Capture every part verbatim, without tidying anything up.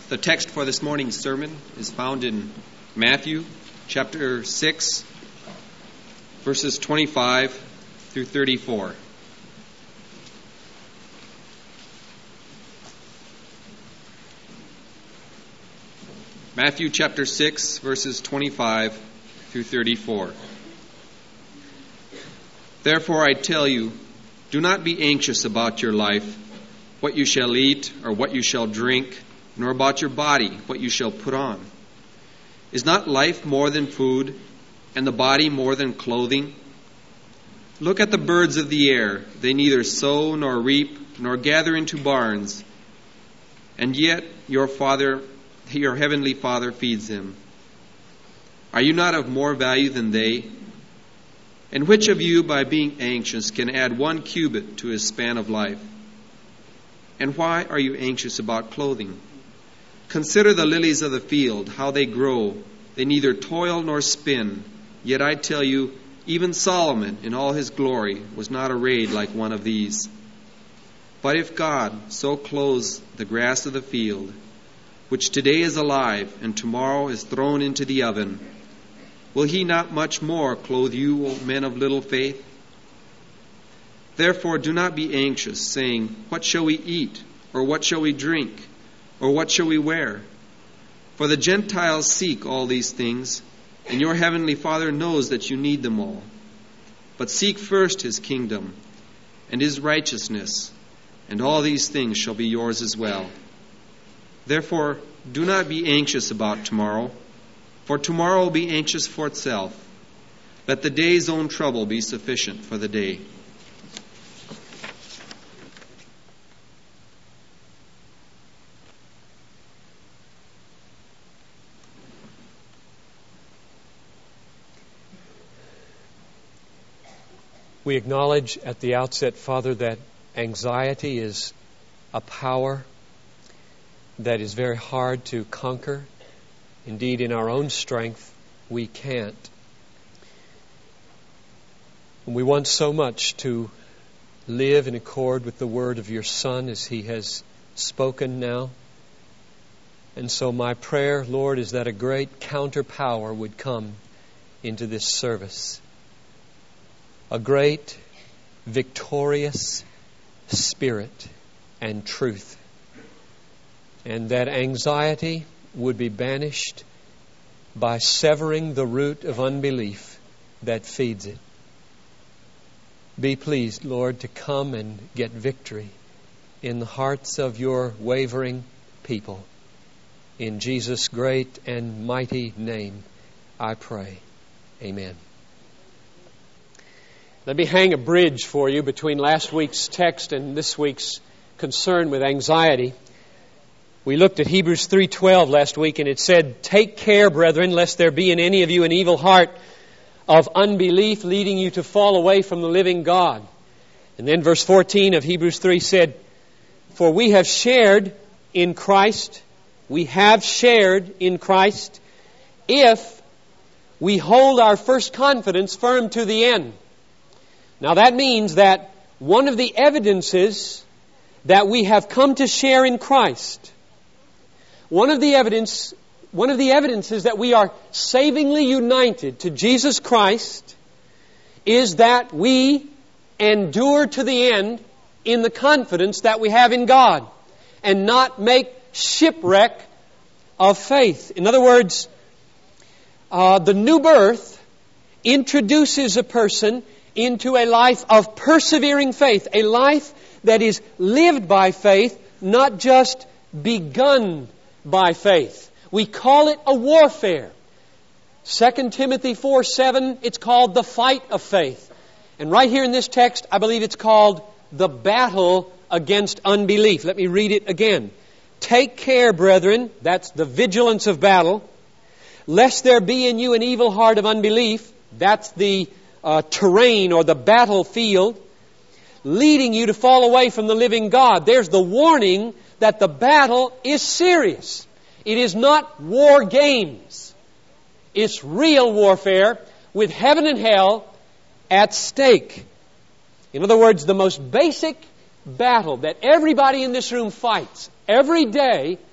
The text for this morning's sermon is found in Matthew chapter six, verses twenty-five through thirty-four. Matthew chapter six, verses twenty-five through thirty-four. Therefore I tell you, do not be anxious about your life, what you shall eat or what you shall drink, nor about your body, what you shall put on. Is not life more than food, and the body more than clothing? Look at the birds of the air. They neither sow nor reap, nor gather into barns, and yet your Father, your heavenly Father, feeds them. Are you not of more value than they? And which of you, by being anxious, can add one cubit to his span of life? And why are you anxious about clothing? Consider the lilies of the field, how they grow. They neither toil nor spin. Yet I tell you, even Solomon in all his glory was not arrayed like one of these. But if God so clothes the grass of the field, which today is alive and tomorrow is thrown into the oven, will he not much more clothe you, O men of little faith? Therefore do not be anxious, saying, what shall we eat? Or what shall we drink? Or what shall we wear? For the Gentiles seek all these things, and your heavenly Father knows that you need them all. But seek first his kingdom and his righteousness, and all these things shall be yours as well. Therefore do not be anxious about tomorrow, for tomorrow will be anxious for itself. Let the day's own trouble be sufficient for the day. We acknowledge at the outset, Father, that anxiety is a power that is very hard to conquer. Indeed, in our own strength, we can't. And we want so much to live in accord with the word of your Son as he has spoken now. And so my prayer, Lord, is that a great counterpower would come into this service. A great, victorious spirit and truth. And that anxiety would be banished by severing the root of unbelief that feeds it. Be pleased, Lord, to come and get victory in the hearts of your wavering people. In Jesus' great and mighty name, I pray. Amen. Let me hang a bridge for you between last week's text and this week's concern with anxiety. We looked at Hebrews three twelve last week, and it said, take care, brethren, lest there be in any of you an evil heart of unbelief leading you to fall away from the living God. And then verse fourteen of Hebrews three said, for we have shared in Christ, we have shared in Christ, if we hold our first confidence firm to the end. Now that means that one of the evidences that we have come to share in Christ, one of the evidence, one of the evidences that we are savingly united to Jesus Christ is that we endure to the end in the confidence that we have in God and not make shipwreck of faith. In other words, uh, the new birth introduces a person into a life of persevering faith, a life that is lived by faith, not just begun by faith. We call it a warfare. Second Timothy four seven, it's called the fight of faith. And right here in this text, I believe it's called the battle against unbelief. Let me read it again. Take care, brethren, that's the vigilance of battle, lest there be in you an evil heart of unbelief, that's the Uh, terrain or the battlefield, leading you to fall away from the living God. There's the warning that the battle is serious. It is not war games. It's real warfare with heaven and hell at stake. In other words, the most basic battle that everybody in this room fights every day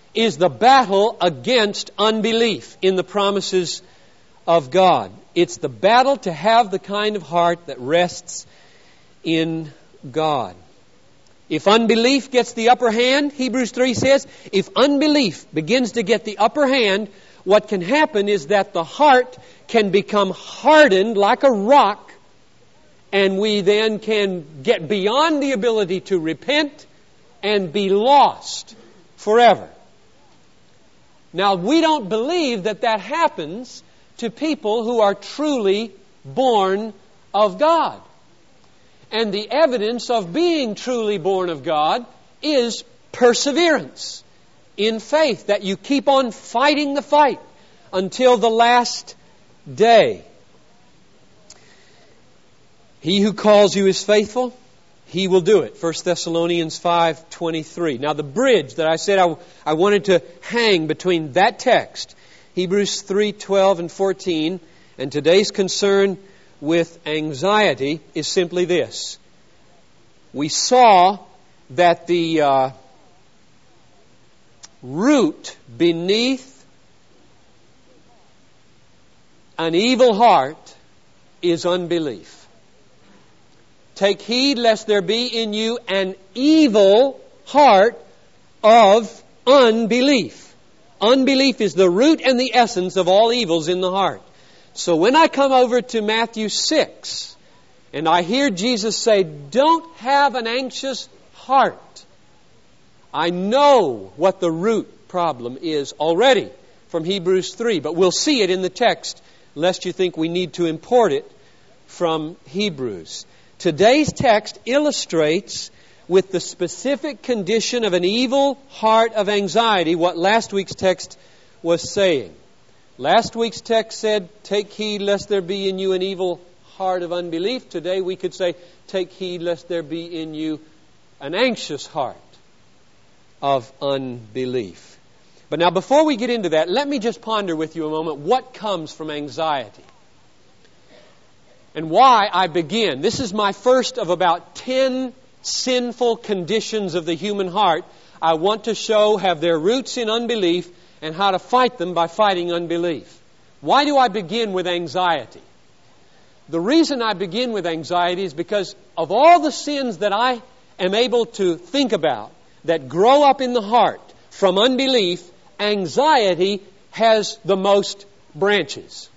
is the battle against unbelief in the promises of God. It's the battle to have the kind of heart that rests in God. If unbelief gets the upper hand, Hebrews three says, if unbelief begins to get the upper hand, what can happen is that the heart can become hardened like a rock, and we then can get beyond the ability to repent and be lost forever. Now, we don't believe that that happens to people who are truly born of God. And the evidence of being truly born of God is perseverance in faith, that you keep on fighting the fight until the last day. He who calls you is faithful. He will do it. First Thessalonians five twenty-three. Now the bridge that I said I, I wanted to hang between that text, Hebrews three twelve and fourteen, and today's concern with anxiety is simply this. We saw that the uh, root beneath an evil heart is unbelief. Take heed lest there be in you an evil heart of unbelief. Unbelief is the root and the essence of all evils in the heart. So when I come over to Matthew six, and I hear Jesus say, don't have an anxious heart, I know what the root problem is already from Hebrews three, but we'll see it in the text, lest you think we need to import it from Hebrews. Today's text illustrates with the specific condition of an evil heart of anxiety what last week's text was saying. Last week's text said, take heed lest there be in you an evil heart of unbelief. Today we could say, take heed lest there be in you an anxious heart of unbelief. But now before we get into that, let me just ponder with you a moment what comes from anxiety. And why I begin. This is my first of about ten sinful conditions of the human heart I want to show have their roots in unbelief and how to fight them by fighting unbelief. Why do I begin with anxiety? The reason I begin with anxiety is because of all the sins that I am able to think about that grow up in the heart from unbelief, anxiety has the most branches.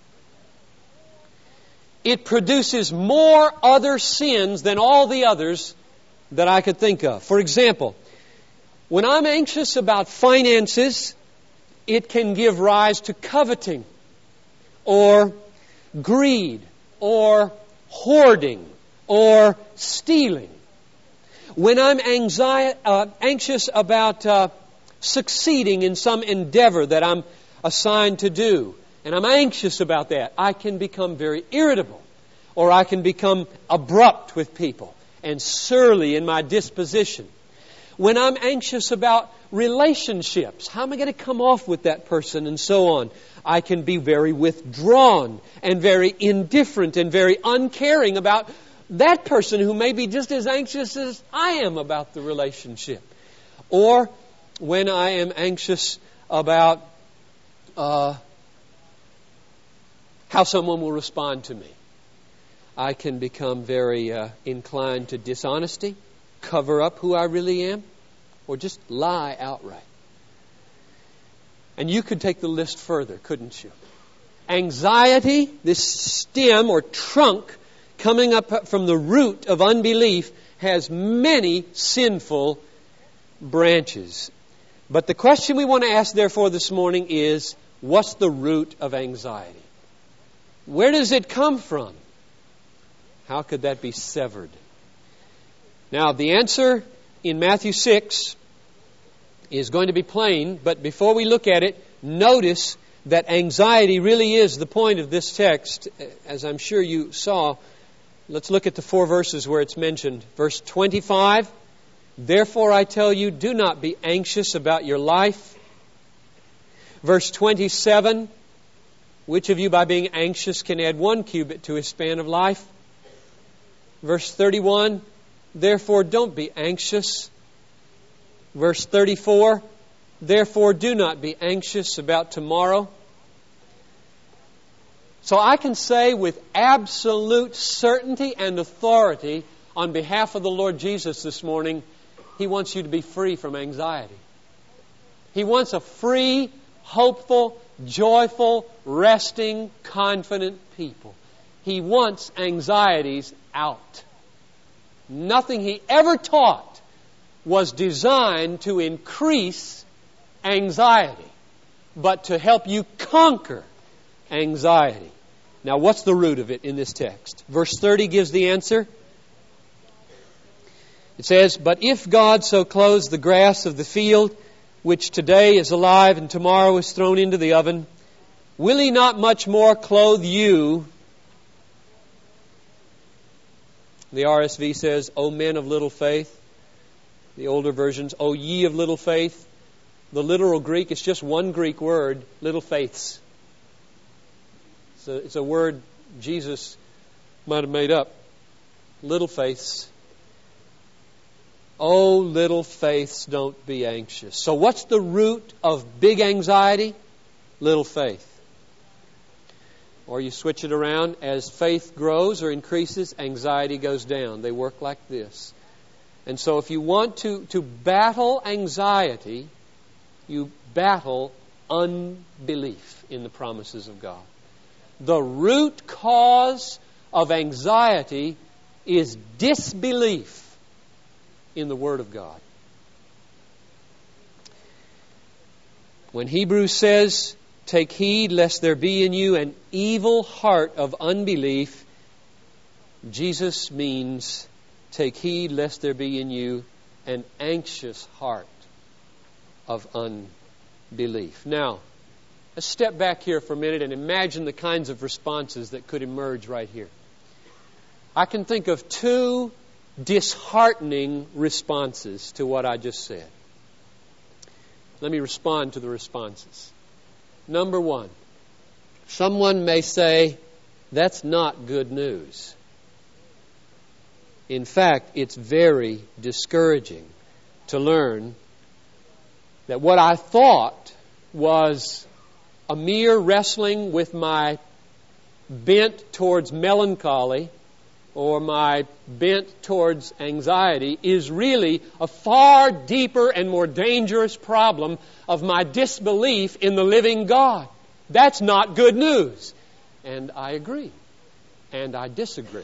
It produces more other sins than all the others that I could think of. For example, when I'm anxious about finances, it can give rise to coveting or greed or hoarding or stealing. When I'm anxi- uh, anxious about uh, succeeding in some endeavor that I'm assigned to do, and I'm anxious about that, I can become very irritable, or I can become abrupt with people and surly in my disposition. When I'm anxious about relationships, how am I going to come off with that person and so on, I can be very withdrawn and very indifferent and very uncaring about that person who may be just as anxious as I am about the relationship. Or when I am anxious about uh, how someone will respond to me, I can become very uh, inclined to dishonesty, cover up who I really am, or just lie outright. And you could take the list further, couldn't you? Anxiety, this stem or trunk coming up from the root of unbelief, has many sinful branches. But the question we want to ask, therefore, this morning is, what's the root of anxiety? Where does it come from? How could that be severed? Now, the answer in Matthew six is going to be plain, but before we look at it, notice that anxiety really is the point of this text, as I'm sure you saw. Let's look at the four verses where it's mentioned. Verse twenty-five, therefore I tell you, do not be anxious about your life. Verse twenty-seven, which of you by being anxious can add one cubit to his span of life? Verse thirty-one, therefore don't be anxious. Verse thirty-four, Therefore, do not be anxious about tomorrow. So I can say with absolute certainty and authority on behalf of the Lord Jesus this morning, He wants you to be free from anxiety. He wants a free, hopeful, joyful, resting, confident people. He wants anxieties out. Nothing He ever taught was designed to increase anxiety, but to help you conquer anxiety. Now, what's the root of it in this text? Verse thirty gives the answer. It says, "But if God so clothes the grass of the field, which today is alive and tomorrow is thrown into the oven, will He not much more clothe you?" The R S V says, "O men of little faith." The older versions, "O ye of little faith." The literal Greek is just one Greek word, little faiths. It's a, it's a word Jesus might have made up. Little faiths. Oh, little faiths, don't be anxious. So what's the root of big anxiety? Little faith. Or you switch it around, as faith grows or increases, anxiety goes down. They work like this. And so if you want to, to battle anxiety, you battle unbelief in the promises of God. The root cause of anxiety is disbelief in the Word of God. When Hebrews says, "Take heed lest there be in you an evil heart of unbelief," Jesus means, take heed lest there be in you an anxious heart of unbelief. Now, let's step back here for a minute and imagine the kinds of responses that could emerge right here. I can think of two disheartening responses to what I just said. Let me respond to the responses. Number one, someone may say, "That's not good news." In fact, it's very discouraging to learn that what I thought was a mere wrestling with my bent towards melancholy or my bent towards anxiety is really a far deeper and more dangerous problem of my disbelief in the living God. That's not good news. And I agree. And I disagree.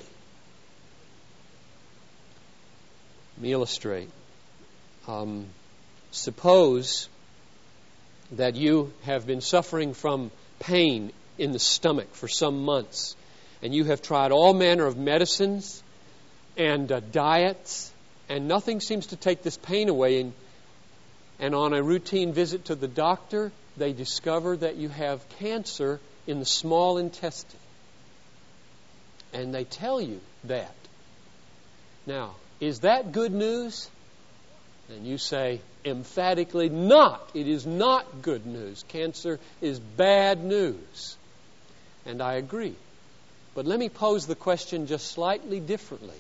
Let me illustrate. Um, suppose that you have been suffering from pain in the stomach for some months, and you have tried all manner of medicines and uh, diets, and nothing seems to take this pain away. And, and on a routine visit to the doctor, they discover that you have cancer in the small intestine. And they tell you that. Now, is that good news? And you say emphatically, not. It is not good news. Cancer is bad news. And I agree. But let me pose the question just slightly differently.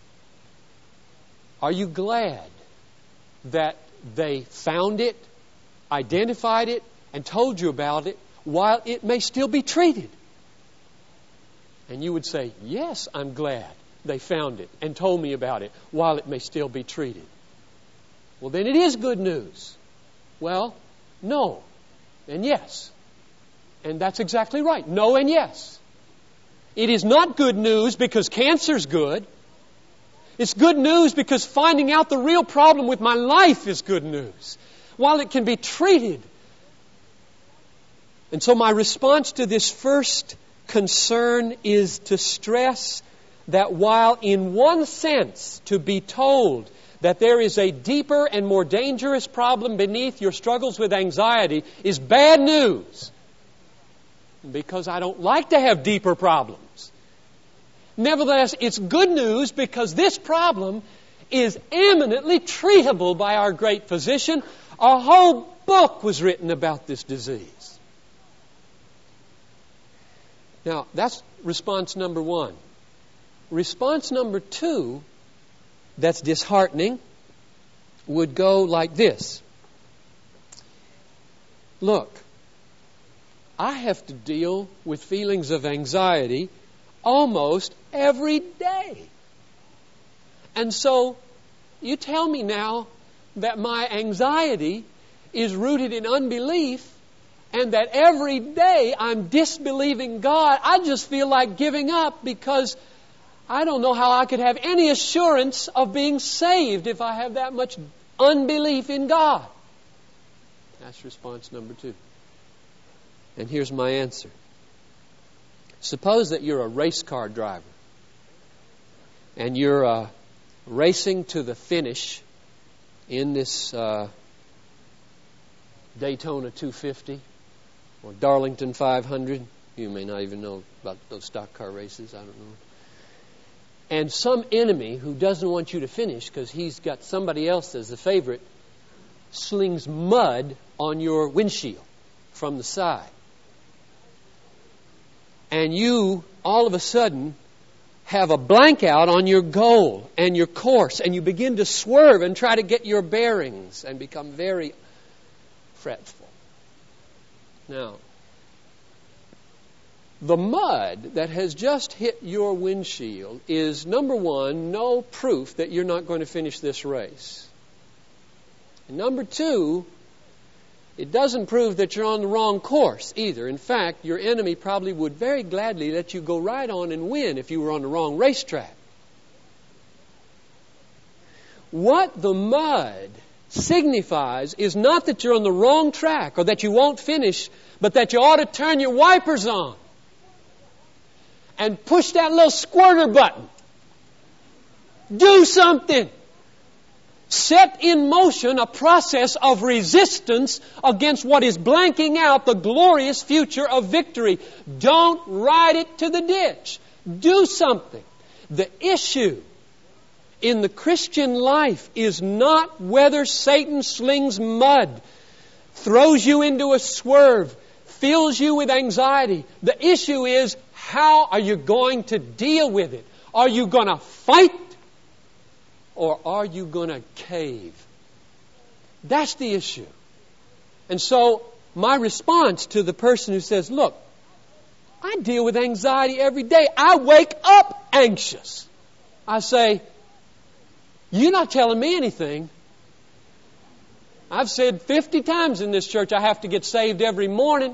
Are you glad that they found it, identified it, and told you about it while it may still be treated? And you would say, yes, I'm glad they found it and told me about it while it may still be treated. Well, then it is good news. Well, no and yes. And that's exactly right. No and yes. It is not good news because cancer's good. It's good news because finding out the real problem with my life is good news, while it can be treated. And so my response to this first concern is to stress that while in one sense to be told that there is a deeper and more dangerous problem beneath your struggles with anxiety is bad news, because I don't like to have deeper problems. Nevertheless, it's good news because this problem is eminently treatable by our great physician. A whole book was written about this disease. Now, that's response number one. Response number two, that's disheartening, would go like this. Look, I have to deal with feelings of anxiety almost every day. And so, you tell me now that my anxiety is rooted in unbelief and that every day I'm disbelieving God. I just feel like giving up because I don't know how I could have any assurance of being saved if I have that much unbelief in God. That's response number two. And here's my answer. Suppose that you're a race car driver and you're uh, racing to the finish in this uh, Daytona two fifty or Darlington five hundred. You may not even know about those stock car races. I don't know. And some enemy who doesn't want you to finish because he's got somebody else as the favorite slings mud on your windshield from the side. And you, all of a sudden, have a blank out on your goal and your course, and you begin to swerve and try to get your bearings and become very fretful. Now, the mud that has just hit your windshield is, number one, no proof that you're not going to finish this race. And number two, it doesn't prove that you're on the wrong course either. In fact, your enemy probably would very gladly let you go right on and win if you were on the wrong racetrack. What the mud signifies is not that you're on the wrong track or that you won't finish, but that you ought to turn your wipers on and push that little squirter button. Do something. Set in motion a process of resistance against what is blanking out the glorious future of victory. Don't ride it to the ditch. Do something. The issue in the Christian life is not whether Satan slings mud, throws you into a swerve, fills you with anxiety. The issue is, how are you going to deal with it? Are you going to fight? Or are you going to cave? That's the issue. And so, my response to the person who says, look, I deal with anxiety every day. I wake up anxious. I say, you're not telling me anything. I've said fifty times in this church I have to get saved every morning.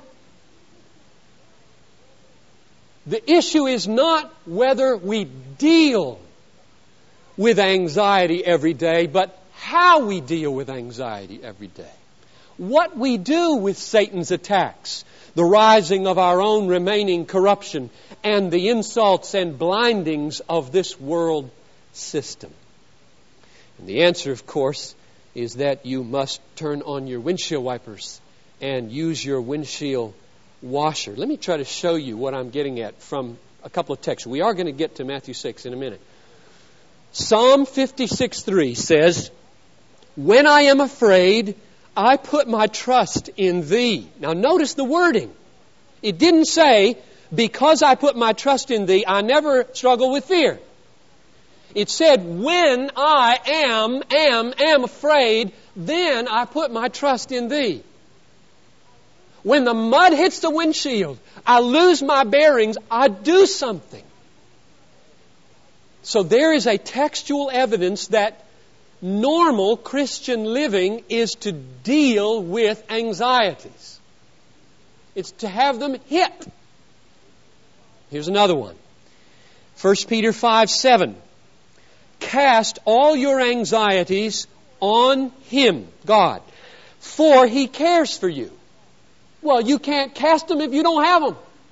The issue is not whether we deal with anxiety every day, but how we deal with anxiety every day. What we do with Satan's attacks, the rising of our own remaining corruption, and the insults and blindings of this world system. And the answer, of course, is that you must turn on your windshield wipers and use your windshield washer. Let me try to show you what I'm getting at from a couple of texts. We are going to get to Matthew six in a minute. Psalm fifty-six three says, when I am afraid, I put my trust in Thee. Now notice the wording. It didn't say, because I put my trust in Thee, I never struggle with fear. It said, when I am, am, am afraid, then I put my trust in Thee. When the mud hits the windshield, I lose my bearings, I do something. So there is a textual evidence that normal Christian living is to deal with anxieties. It's to have them hit. Here's another one. First Peter five seven. Cast all your anxieties on Him, God, for He cares for you. Well, you can't cast them if you don't have them.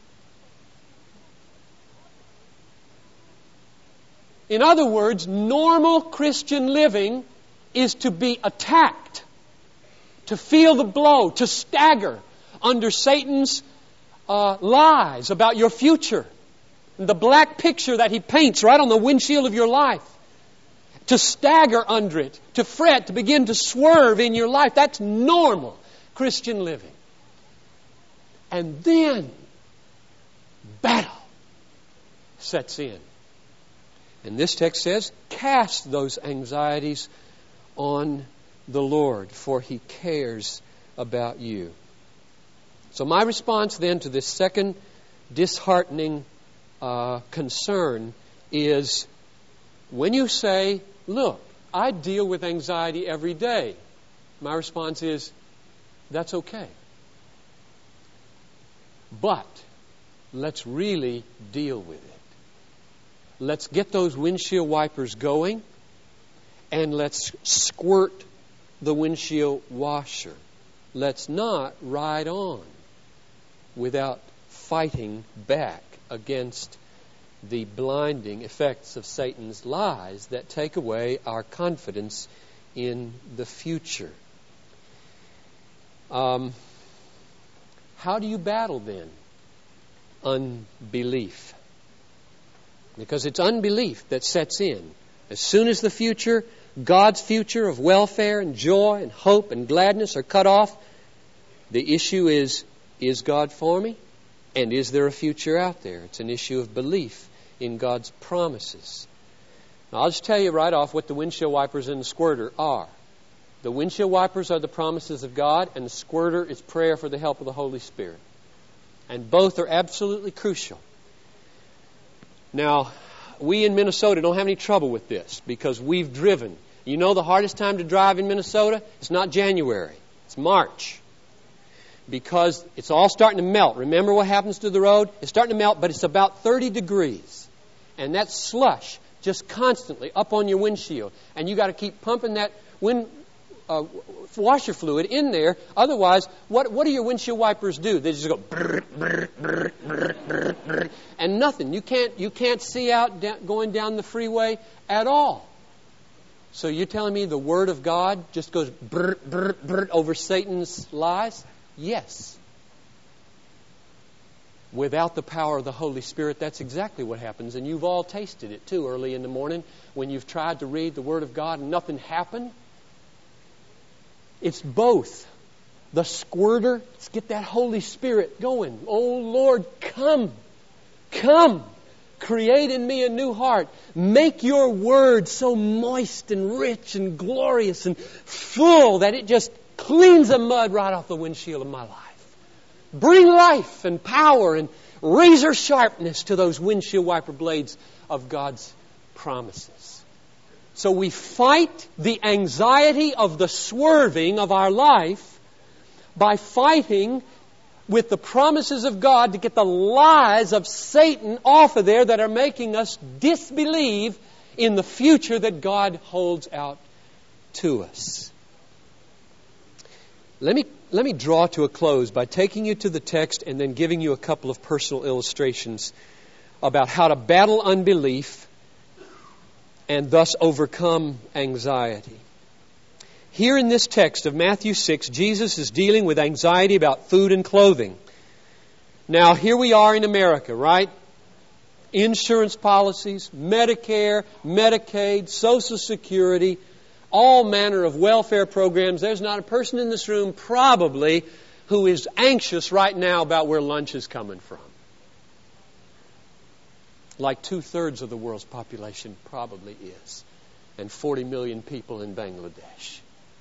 In other words, normal Christian living is to be attacked, to feel the blow, to stagger under Satan's uh, lies about your future, and the black picture that he paints right on the windshield of your life. To stagger under it, to fret, to begin to swerve in your life. That's normal Christian living. And then, battle sets in. And this text says, cast those anxieties on the Lord, for He cares about you. So my response then to this second disheartening uh, concern is when you say, look, I deal with anxiety every day, my response is, that's okay. But let's really deal with it. Let's get those windshield wipers going, and let's squirt the windshield washer. Let's not ride on without fighting back against the blinding effects of Satan's lies that take away our confidence in the future. Um, how do you battle then? Unbelief. Because it's unbelief that sets in. As soon as the future, God's future of welfare and joy and hope and gladness are cut off, the issue is, is God for me? And is there a future out there? It's an issue of belief in God's promises. Now, I'll just tell you right off what the windshield wipers and the squirter are. The windshield wipers are the promises of God, and the squirter is prayer for the help of the Holy Spirit. And both are absolutely crucial. Now, we in Minnesota don't have any trouble with this because we've driven. You know the hardest time to drive in Minnesota? It's not January. It's March. Because it's all starting to melt. Remember what happens to the road? It's starting to melt, but it's about thirty degrees. And that slush just constantly up on your windshield. And you got to keep pumping that wind uh, washer fluid in there. Otherwise, what what do your windshield wipers do? They just go brr, brr, brr, brr, brr, brr, and nothing. You can't you can't see out da- going down the freeway at all. So you're telling me the Word of God just goes brr, brr, brr over Satan's lies? Yes. Without the power of the Holy Spirit, that's exactly what happens. And you've all tasted it too early in the morning when you've tried to read the Word of God and nothing happened. It's both. The squirter, let's get that Holy Spirit going. Oh Lord, come. Come. Create in me a new heart. Make your Word so moist and rich and glorious and full that it just cleans the mud right off the windshield of my life. Bring life and power and razor sharpness to those windshield wiper blades of God's promises. So we fight the anxiety of the swerving of our life by fighting with the promises of God to get the lies of Satan off of there that are making us disbelieve in the future that God holds out to us. Let me let me draw to a close by taking you to the text and then giving you a couple of personal illustrations about how to battle unbelief and thus overcome anxiety. Here in this text of Matthew six, Jesus is dealing with anxiety about food and clothing. Now, here we are in America, right? Insurance policies, Medicare, Medicaid, Social Security, all manner of welfare programs. There's not a person in this room probably who is anxious right now about where lunch is coming from. Like two-thirds of the world's population probably is. And forty million people in Bangladesh.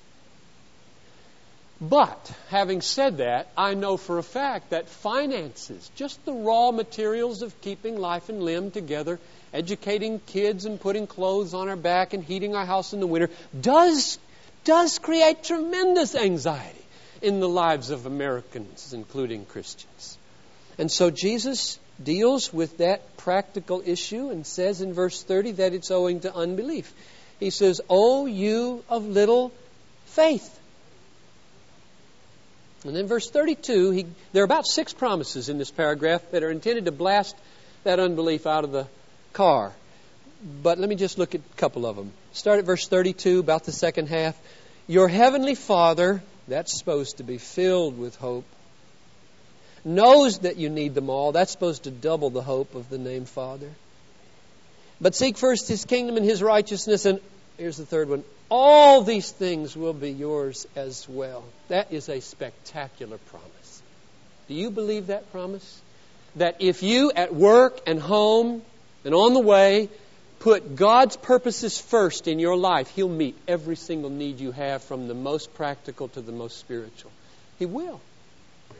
But, having said that, I know for a fact that finances, just the raw materials of keeping life and limb together, educating kids and putting clothes on our back and heating our house in the winter, does, does create tremendous anxiety in the lives of Americans, including Christians. And so Jesus deals with that practical issue and says in verse thirty that it's owing to unbelief. He says, "O you of little faith." And then verse thirty-two, he, there are about six promises in this paragraph that are intended to blast that unbelief out of the car. But let me just look at a couple of them. Start at verse thirty-two, about the second half. Your heavenly Father, that's supposed to be filled with hope, knows that you need them all. That's supposed to double the hope of the name Father. But seek first His kingdom and His righteousness, and here's the third one. All these things will be yours as well. That is a spectacular promise. Do you believe that promise? That if you at work and home and on the way put God's purposes first in your life, He'll meet every single need you have, from the most practical to the most spiritual. He will.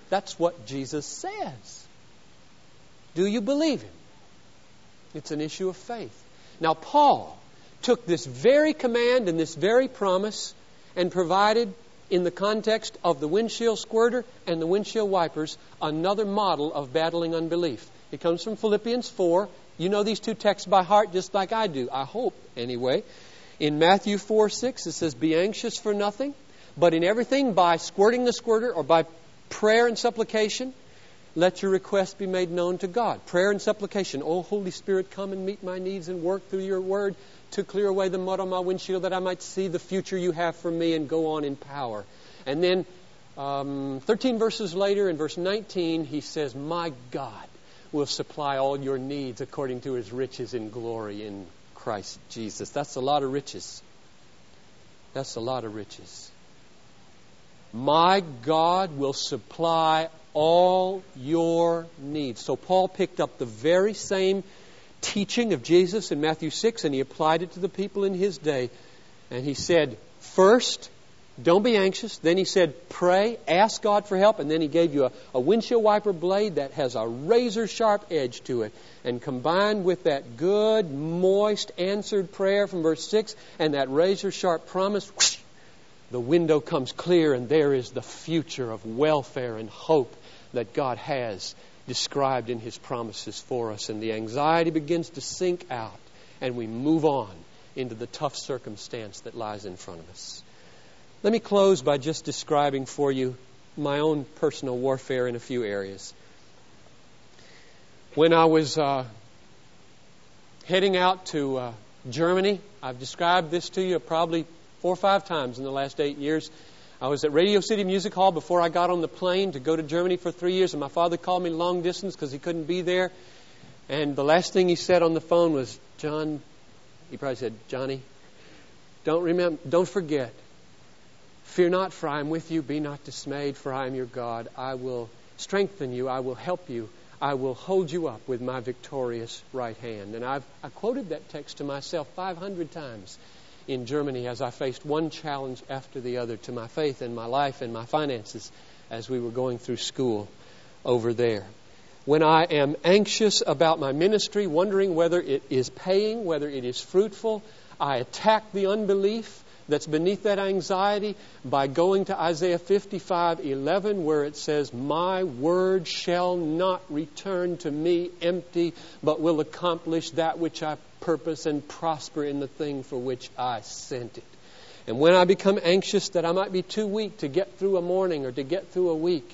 That's what Jesus says. Do you believe Him? It's an issue of faith. Now, Paul took this very command and this very promise and provided, in the context of the windshield squirter and the windshield wipers, another model of battling unbelief. It comes from Philippians four. You know these two texts by heart just like I do. I hope, anyway. In Matthew four six, it says, "Be anxious for nothing, but in everything by squirting the squirter or by prayer and supplication, let your requests be made known to God." Prayer and supplication. "Oh, Holy Spirit, come and meet my needs and work through your word to clear away the mud on my windshield that I might see the future you have for me and go on in power." And then um, thirteen verses later, in verse nineteen, he says, "My God will supply all your needs according to His riches in glory in Christ Jesus." That's a lot of riches. That's a lot of riches. My God will supply all your needs. So Paul picked up the very same teaching of Jesus in Matthew six and he applied it to the people in his day. And he said, first, don't be anxious. Then he said, pray, ask God for help. And then he gave you a, a windshield wiper blade that has a razor sharp edge to it. And combined with that good, moist, answered prayer from verse six and that razor sharp promise, whoosh, the window comes clear and there is the future of welfare and hope that God has described in His promises for us. And the anxiety begins to sink out and we move on into the tough circumstance that lies in front of us. Let me close by just describing for you my own personal warfare in a few areas. When I was uh, heading out to uh, Germany, I've described this to you probably four or five times in the last eight years. I was at Radio City Music Hall before I got on the plane to go to Germany for three years, and my father called me long distance because he couldn't be there. And the last thing he said on the phone was, John, he probably said, Johnny, don't remember, don't forget. Fear not, for I am with you. Be not dismayed, for I am your God. I will strengthen you. I will help you. I will hold you up with my victorious right hand. And I've I quoted that text to myself five hundred times in Germany as I faced one challenge after the other to my faith and my life and my finances as we were going through school over there. When I am anxious about my ministry, wondering whether it is paying, whether it is fruitful, I attack the unbelief that's beneath that anxiety by going to Isaiah fifty-five eleven, where it says, my word shall not return to me empty, but will accomplish that which I purpose and prosper in the thing for which I sent it. And when I become anxious that I might be too weak to get through a morning or to get through a week,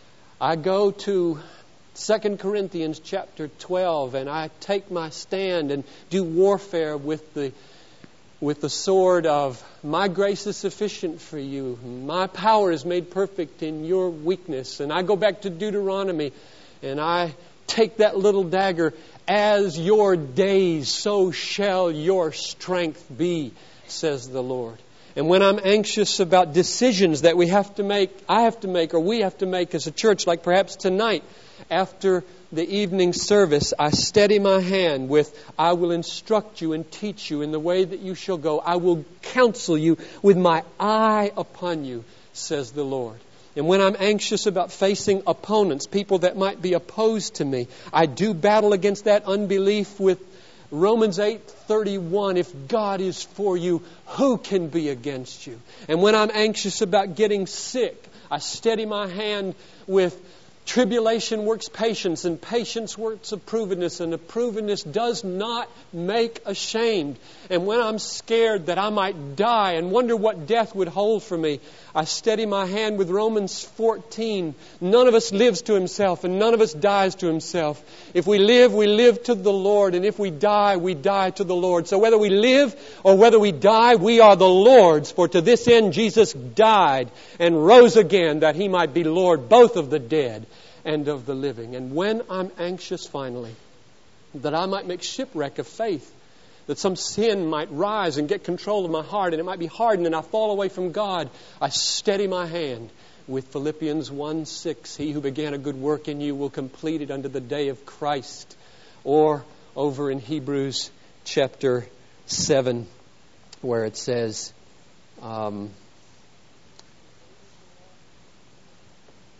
I go to Second Corinthians chapter twelve and I take my stand and do warfare with the with the sword of my grace is sufficient for you. My power is made perfect in your weakness. And I go back to Deuteronomy and I take that little dagger. As your days, so shall your strength be, says the Lord. And when I'm anxious about decisions that we have to make, I have to make, or we have to make as a church, like perhaps tonight, after the evening service, I steady my hand with, I will instruct you and teach you in the way that you shall go. I will counsel you with my eye upon you, says the Lord. And when I'm anxious about facing opponents, people that might be opposed to me, I do battle against that unbelief with Romans eight thirty-one. If God is for you, who can be against you? And when I'm anxious about getting sick, I steady my hand with tribulation works patience, and patience works approvedness, and approvedness does not make ashamed. And when I'm scared that I might die and wonder what death would hold for me, I steady my hand with Romans fourteen. None of us lives to himself, and none of us dies to himself. If we live, we live to the Lord, and if we die, we die to the Lord. So whether we live or whether we die, we are the Lord's. For to this end Jesus died and rose again, that He might be Lord both of the dead and of the living. And when I'm anxious finally, that I might make shipwreck of faith, that some sin might rise and get control of my heart and it might be hardened and I fall away from God, I steady my hand with Philippians one six. He who began a good work in you will complete it unto the day of Christ. Or over in Hebrews chapter seven, where it says, um,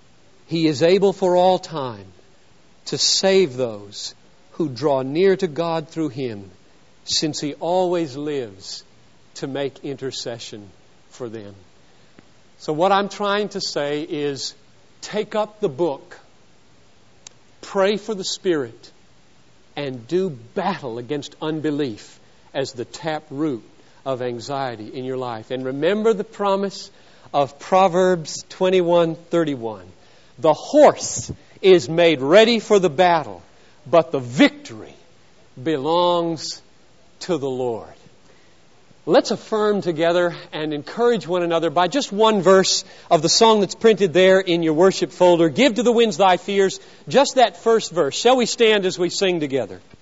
He is able for all time to save those who draw near to God through Him, since He always lives to make intercession for them. So what I'm trying to say is, take up the book, pray for the Spirit, and do battle against unbelief as the taproot of anxiety in your life. And remember the promise of Proverbs twenty-one thirty-one. The horse is made ready for the battle, but the victory belongs to the Lord. Let's affirm together and encourage one another by just one verse of the song that's printed there in your worship folder. Give to the winds thy fears. Just that first verse. Shall we stand as we sing together?